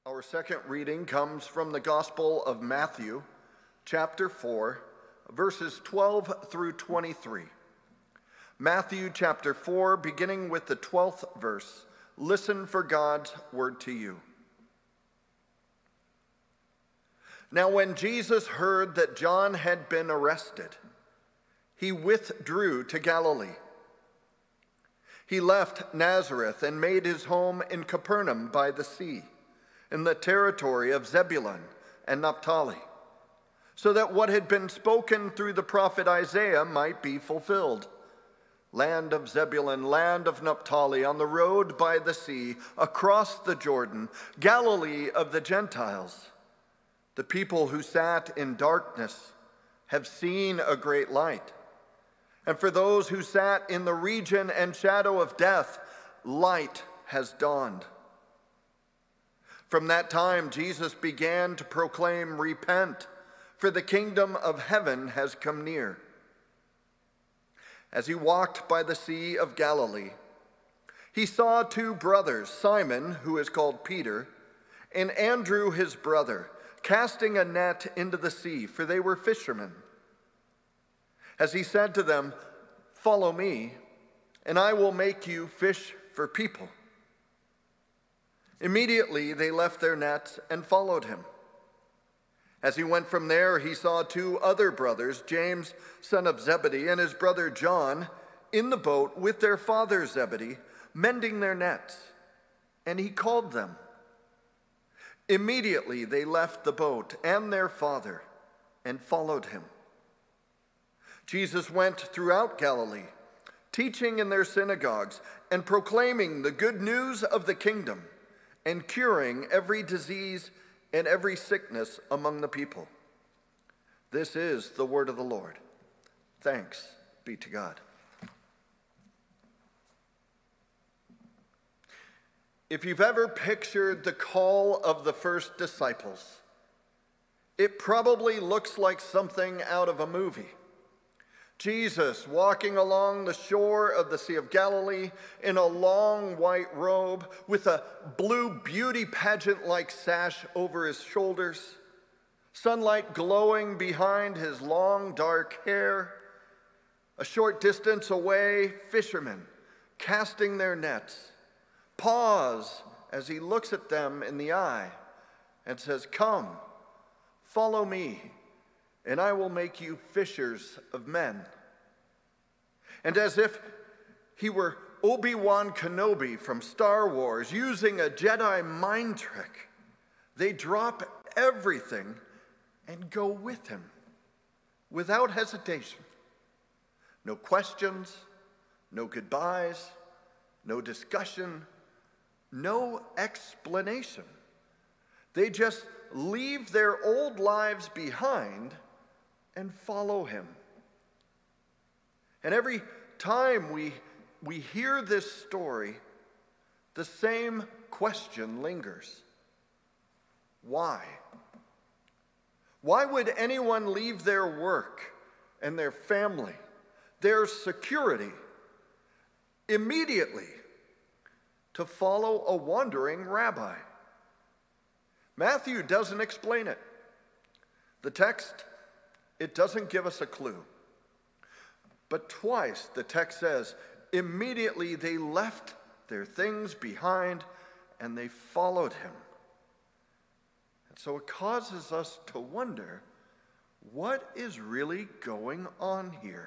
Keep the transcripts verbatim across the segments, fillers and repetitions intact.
Our second reading comes from the Gospel of Matthew, chapter four, verses twelve through twenty-three. Matthew chapter four, beginning with the twelfth verse. Listen for God's word to you. Now when Jesus heard that John had been arrested, he withdrew to Galilee. He left Nazareth and made his home in Capernaum by the sea, in the territory of Zebulun and Naphtali, so that what had been spoken through the prophet Isaiah might be fulfilled. Land of Zebulun, land of Naphtali, on the road by the sea, across the Jordan, Galilee of the Gentiles. The people who sat in darkness have seen a great light. And for those who sat in the region and shadow of death, light has dawned. From that time, Jesus began to proclaim, "Repent, for the kingdom of heaven has come near." As he walked by the Sea of Galilee, he saw two brothers, Simon, who is called Peter, and Andrew his brother, casting a net into the sea, for they were fishermen. As he said to them, "Follow me, and I will make you fish for people." Immediately they left their nets and followed him. As he went from there, he saw two other brothers, James, son of Zebedee, and his brother John, in the boat with their father Zebedee, mending their nets, and he called them. Immediately they left the boat and their father and followed him. Jesus went throughout Galilee, teaching in their synagogues and proclaiming the good news of the kingdom, and curing every disease and every sickness among the people. This is the word of the Lord. Thanks be to God. If you've ever pictured the call of the first disciples, it probably looks like something out of a movie. Jesus walking along the shore of the Sea of Galilee in a long white robe with a blue beauty pageant-like sash over his shoulders, sunlight glowing behind his long dark hair. A short distance away, fishermen casting their nets pause as he looks at them in the eye and says, "Come, follow me, and I will make you fishers of men." And as if he were Obi-Wan Kenobi from Star Wars using a Jedi mind trick, they drop everything and go with him without hesitation. No questions, no goodbyes, no discussion, no explanation. They just leave their old lives behind and follow him. And every time we, we hear this story, the same question lingers. Why? Why would anyone leave their work and their family, their security, immediately to follow a wandering rabbi? Matthew doesn't explain it. The text, it doesn't give us a clue. But twice the text says, immediately they left their things behind and they followed him. And so it causes us to wonder, what is really going on here?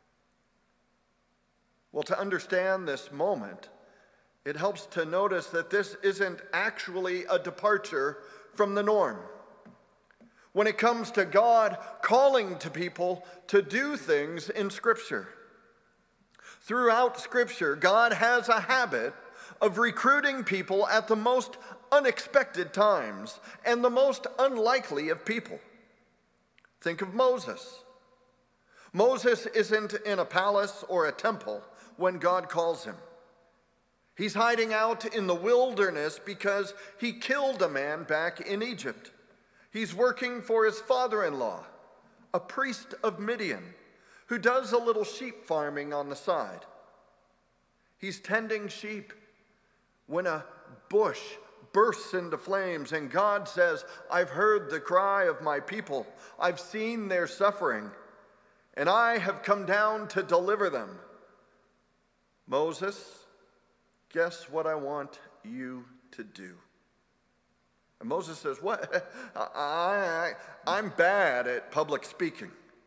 Well, to understand this moment, it helps to notice that this isn't actually a departure from the norm. When it comes to God calling to people to do things in Scripture. Throughout Scripture, God has a habit of recruiting people at the most unexpected times and the most unlikely of people. Think of Moses. Moses isn't in a palace or a temple when God calls him. He's hiding out in the wilderness because he killed a man back in Egypt. He's working for his father-in-law, a priest of Midian, who does a little sheep farming on the side. He's tending sheep when a bush bursts into flames, and God says, I've heard the cry of my people. I've seen their suffering, and I have come down to deliver them. Moses, guess what I want you to do? And Moses says, what? I, I, I'm bad at public speaking.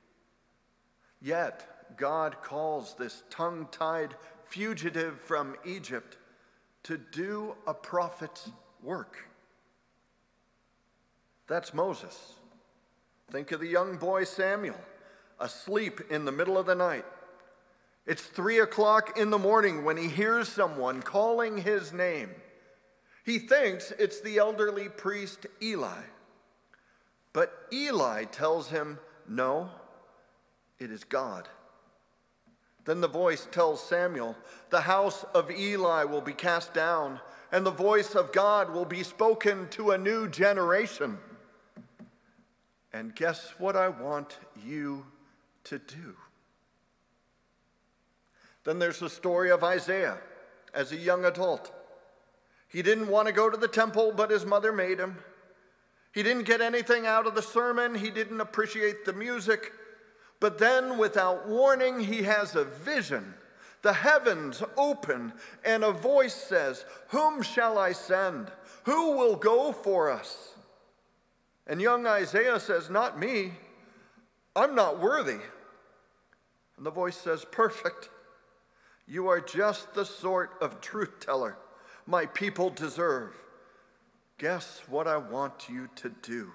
Yet, God calls this tongue-tied fugitive from Egypt to do a prophet's work. That's Moses. Think of the young boy Samuel, asleep in the middle of the night. It's three o'clock in the morning when he hears someone calling his name. He thinks it's the elderly priest Eli. But Eli tells him, no, it is God. Then the voice tells Samuel, the house of Eli will be cast down, and the voice of God will be spoken to a new generation. And guess what I want you to do? Then there's the story of Isaiah as a young adult. He didn't want to go to the temple, but his mother made him. He didn't get anything out of the sermon. He didn't appreciate the music. But then, without warning, he has a vision. The heavens open, and a voice says, whom shall I send? Who will go for us? And young Isaiah says, not me. I'm not worthy. And the voice says, perfect. You are just the sort of truth teller my people deserve. Guess what I want you to do?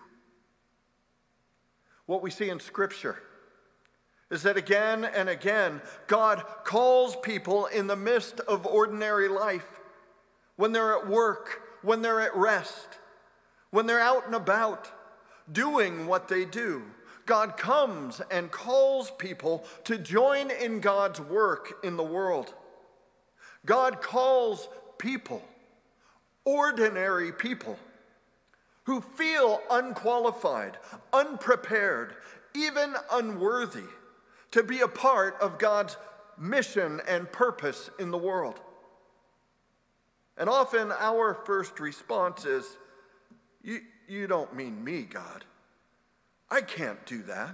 What we see in Scripture is that again and again, God calls people in the midst of ordinary life, when they're at work, when they're at rest, when they're out and about, doing what they do. God comes and calls people to join in God's work in the world. God calls people, ordinary people, who feel unqualified, unprepared, even unworthy, to be a part of God's mission and purpose in the world. And often our first response is, you, you don't mean me, God. I can't do that.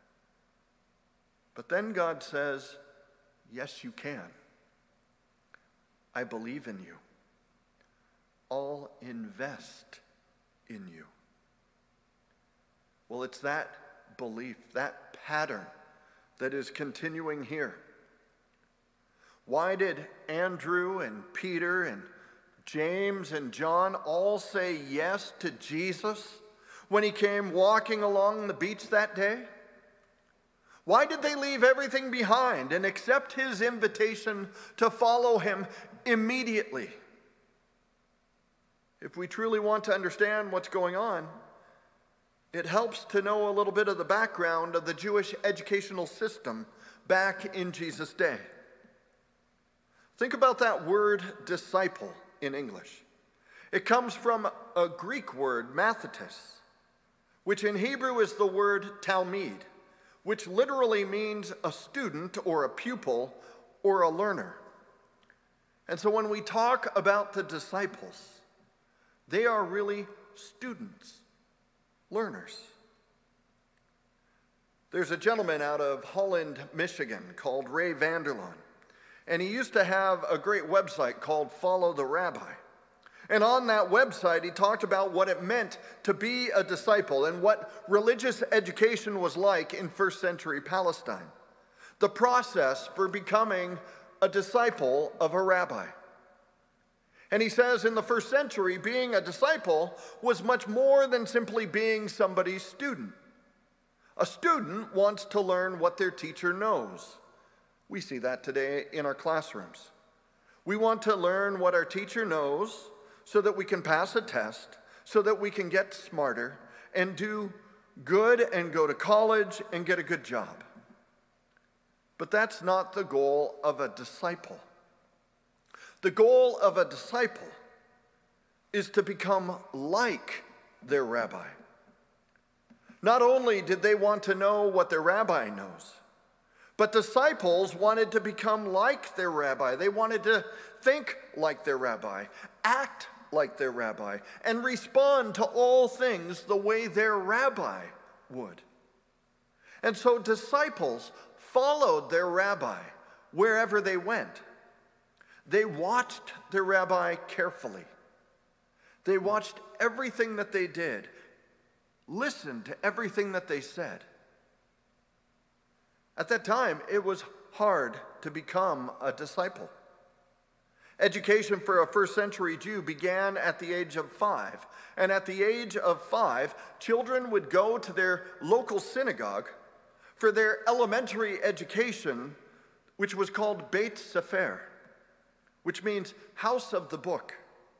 But then God says, yes, you can. I believe in you. I'll invest in you. Well, it's that belief, that pattern that is continuing here. Why did Andrew and Peter and James and John all say yes to Jesus when he came walking along the beach that day? Why did they leave everything behind and accept his invitation to follow him immediately? If we truly want to understand what's going on, it helps to know a little bit of the background of the Jewish educational system back in Jesus' day. Think about that word disciple in English. It comes from a Greek word, mathetes, which in Hebrew is the word talmid, which literally means a student or a pupil or a learner. And so when we talk about the disciples, they are really students, learners. There's a gentleman out of Holland, Michigan called Ray Vanderlaan, and he used to have a great website called Follow the Rabbi. And on that website, he talked about what it meant to be a disciple and what religious education was like in first century Palestine. The process for becoming a disciple of a rabbi. And he says in the first century, being a disciple was much more than simply being somebody's student. A student wants to learn what their teacher knows. We see that today in our classrooms. We want to learn what our teacher knows so that we can pass a test, so that we can get smarter and do good and go to college and get a good job. But that's not the goal of a disciple. The goal of a disciple is to become like their rabbi. Not only did they want to know what their rabbi knows, but disciples wanted to become like their rabbi. They wanted to think like their rabbi, act like their rabbi and respond to all things the way their rabbi would. And so disciples followed their rabbi wherever they went. They watched their rabbi carefully. They watched everything that they did, listened to everything that they said. At that time, it was hard to become a disciple. Education for a first century Jew began at the age of five. And at the age of five, children would go to their local synagogue for their elementary education, which was called Beit Sefer, which means house of the book.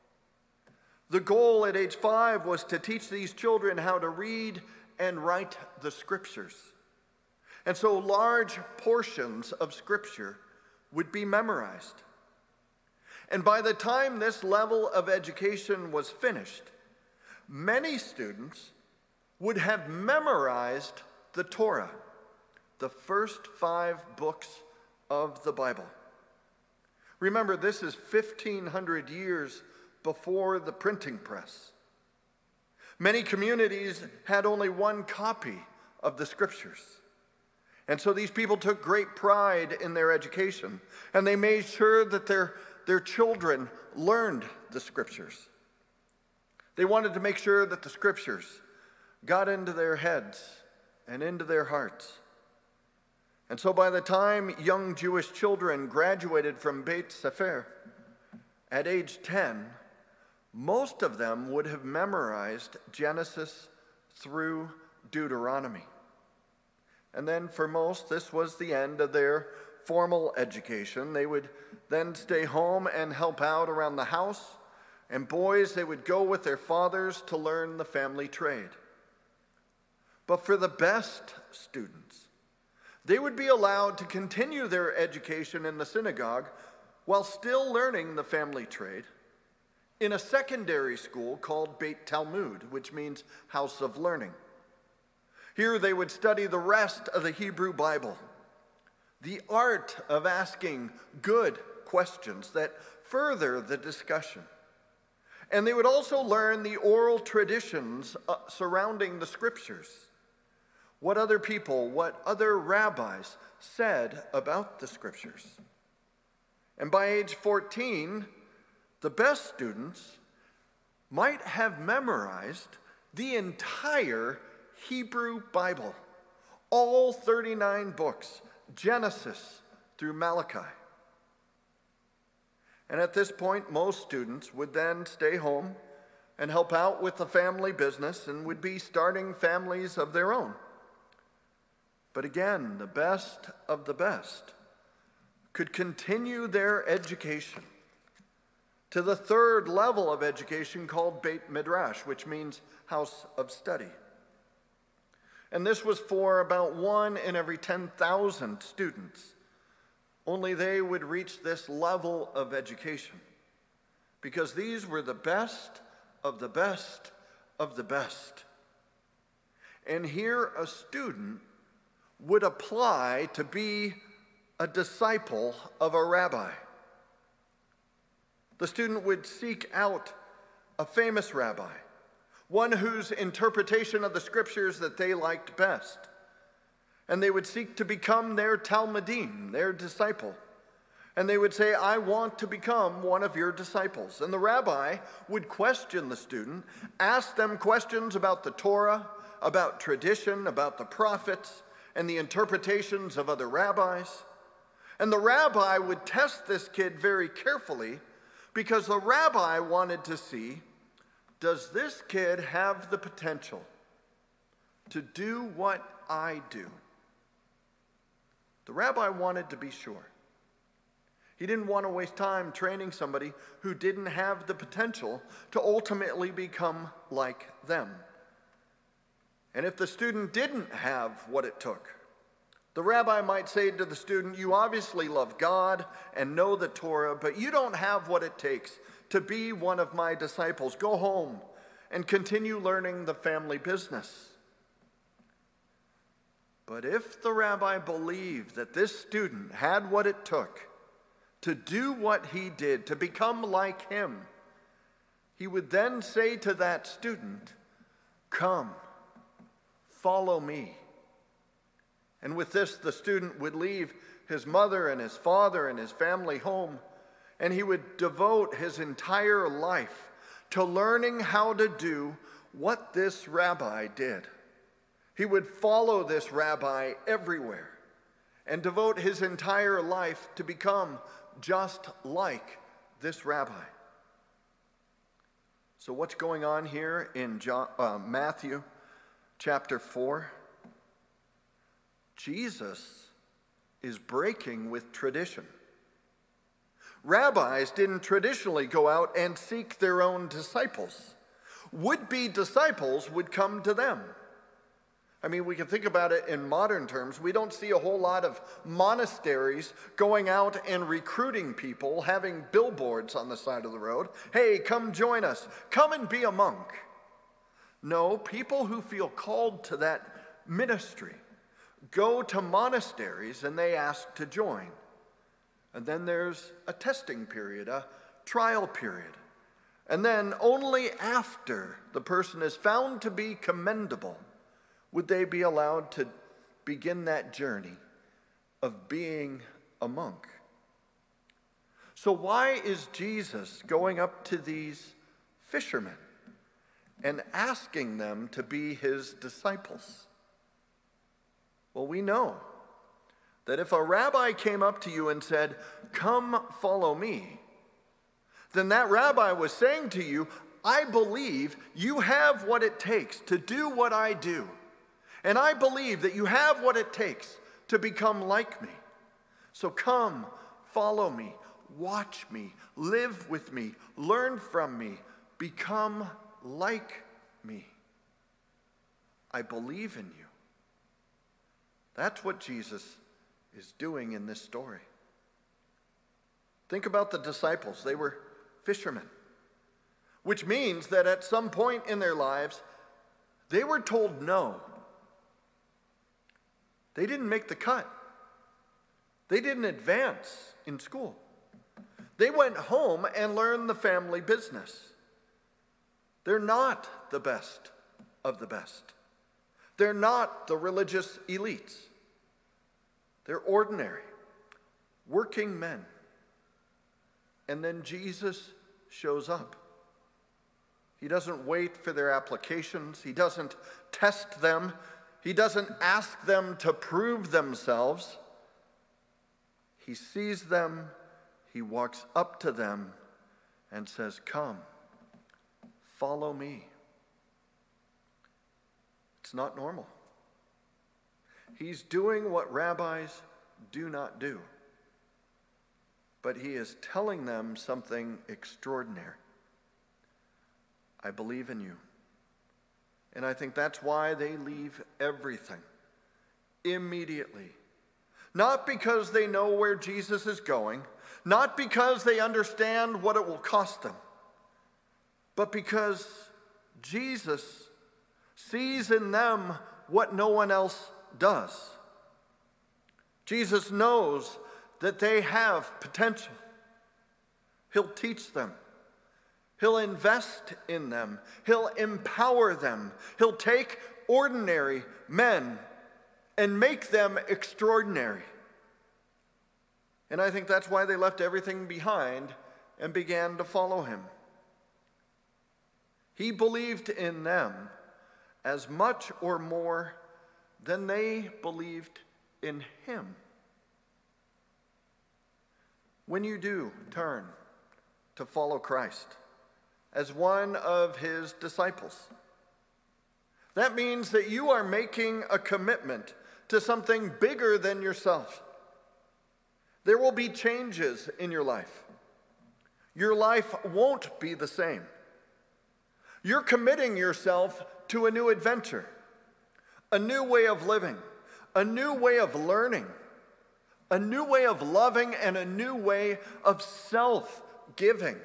The goal at age five was to teach these children how to read and write the scriptures. And so large portions of scripture would be memorized. And by the time this level of education was finished, many students would have memorized the Torah, the first five books of the Bible. Remember, this is fifteen hundred years before the printing press. Many communities had only one copy of the scriptures. And so these people took great pride in their education, and they made sure that their, their children learned the scriptures. They wanted to make sure that the scriptures got into their heads and into their hearts. And so by the time young Jewish children graduated from Beit Sefer at age ten, most of them would have memorized Genesis through Deuteronomy. And then for most, this was the end of their formal education. They would then stay home and help out around the house. And boys, they would go with their fathers to learn the family trade. But for the best students, they would be allowed to continue their education in the synagogue while still learning the family trade in a secondary school called Beit Talmud, which means house of learning. Here they would study the rest of the Hebrew Bible, the art of asking good questions that further the discussion. And they would also learn the oral traditions uh, surrounding the scriptures, what other people, what other rabbis said about the scriptures. And by age fourteen, the best students might have memorized the entire Hebrew Bible, all thirty-nine books, Genesis through Malachi. And at this point, most students would then stay home and help out with the family business and would be starting families of their own. But again, the best of the best could continue their education to the third level of education called Beit Midrash, which means house of study. And this was for about one in every ten thousand students. Only they would reach this level of education, because these were the best of the best of the best. And here a student would apply to be a disciple of a rabbi. The student would seek out a famous rabbi, one whose interpretation of the scriptures that they liked best. And they would seek to become their Talmudim, their disciple. And they would say, I want to become one of your disciples. And the rabbi would question the student, ask them questions about the Torah, about tradition, about the prophets, and the interpretations of other rabbis. And the rabbi would test this kid very carefully, because the rabbi wanted to see, does this kid have the potential to do what I do? The rabbi wanted to be sure. He didn't want to waste time training somebody who didn't have the potential to ultimately become like them. And if the student didn't have what it took, the rabbi might say to the student, you obviously love God and know the Torah, but you don't have what it takes to be one of my disciples. Go home and continue learning the family business. But if the rabbi believed that this student had what it took to do what he did, to become like him, he would then say to that student, "Come, follow me." And with this, the student would leave his mother and his father and his family home, and he would devote his entire life to learning how to do what this rabbi did. He would follow this rabbi everywhere and devote his entire life to become just like this rabbi. So what's going on here in John, uh, Matthew chapter four? Jesus is breaking with tradition. Rabbis didn't traditionally go out and seek their own disciples. Would-be disciples would come to them. I mean, we can think about it in modern terms. We don't see a whole lot of monasteries going out and recruiting people, having billboards on the side of the road. Hey, come join us. Come and be a monk. No, people who feel called to that ministry go to monasteries and they ask to join. And then there's a testing period, a trial period. And then only after the person is found to be commendable would they be allowed to begin that journey of being a monk. So why is Jesus going up to these fishermen and asking them to be his disciples? Well, we know that if a rabbi came up to you and said, "Come follow me," then that rabbi was saying to you, "I believe you have what it takes to do what I do. And I believe that you have what it takes to become like me. So come, follow me, watch me, live with me, learn from me, become like me. I believe in you." That's what Jesus is doing in this story. Think about the disciples. They were fishermen, which means that at some point in their lives, they were told no. They didn't make the cut. They didn't advance in school. They went home and learned the family business. They're not the best of the best. They're not the religious elites. They're ordinary, working men. And then Jesus shows up. He doesn't wait for their applications. He doesn't test them. He doesn't ask them to prove themselves. He sees them, he walks up to them and says, "Come, follow me." It's not normal. He's doing what rabbis do not do. But he is telling them something extraordinary. I believe in you. And I think that's why they leave everything immediately. Not because they know where Jesus is going, not because they understand what it will cost them, but because Jesus sees in them what no one else does. Jesus knows that they have potential. He'll teach them. He'll invest in them. He'll empower them. He'll take ordinary men and make them extraordinary. And I think that's why they left everything behind and began to follow him. He believed in them as much or more than they believed in him. When you do turn to follow Christ as one of his disciples, that means that you are making a commitment to something bigger than yourself. There will be changes in your life. Your life won't be the same. You're committing yourself to a new adventure, a new way of living, a new way of learning, a new way of loving, and a new way of self-giving.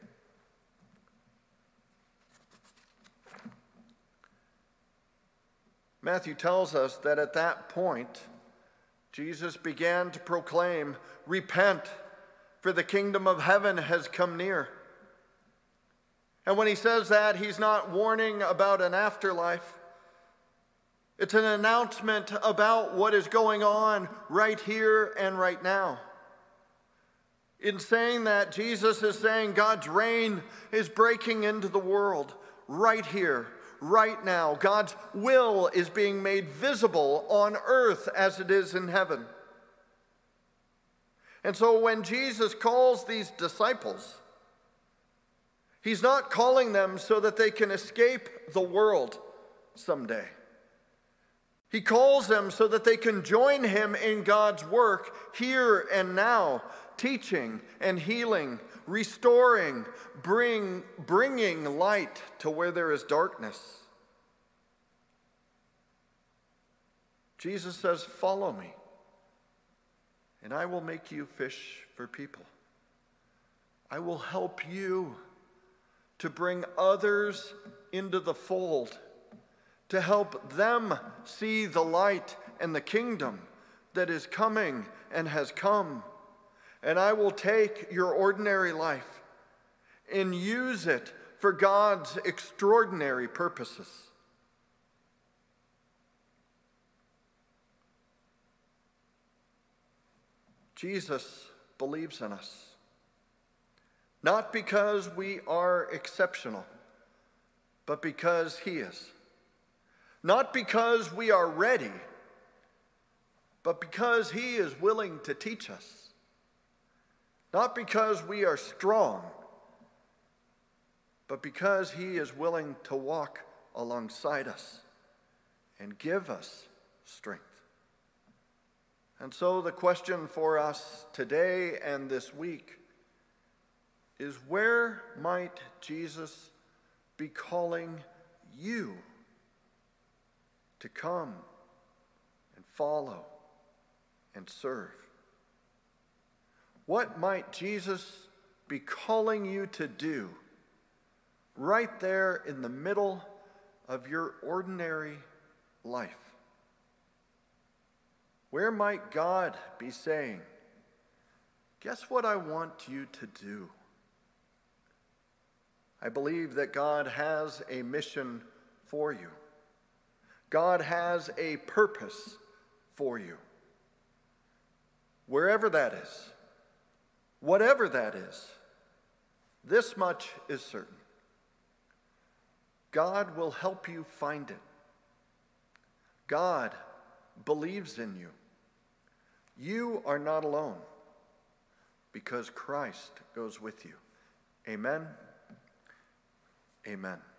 Matthew tells us that at that point, Jesus began to proclaim, "Repent, for the kingdom of heaven has come near." And when he says that, he's not warning about an afterlife. It's an announcement about what is going on right here and right now. In saying that, Jesus is saying God's reign is breaking into the world right here, right now. God's will is being made visible on earth as it is in heaven. And so when Jesus calls these disciples, he's not calling them so that they can escape the world someday. He calls them so that they can join him in God's work here and now, teaching and healing, restoring, bring, bringing light to where there is darkness. Jesus says, "Follow me, and I will make you fish for people. I will help you to bring others into the fold, to help them see the light and the kingdom that is coming and has come. And I will take your ordinary life and use it for God's extraordinary purposes." Jesus believes in us, not because we are exceptional, but because he is. Not because we are ready, but because he is willing to teach us. Not because we are strong, but because he is willing to walk alongside us and give us strength. And so the question for us today and this week is, where might Jesus be calling you to come and follow and serve? What might Jesus be calling you to do right there in the middle of your ordinary life? Where might God be saying, "Guess what I want you to do"? I believe that God has a mission for you. God has a purpose for you. Wherever that is, whatever that is, this much is certain: God will help you find it. God believes in you. You are not alone, because Christ goes with you. Amen. Amen.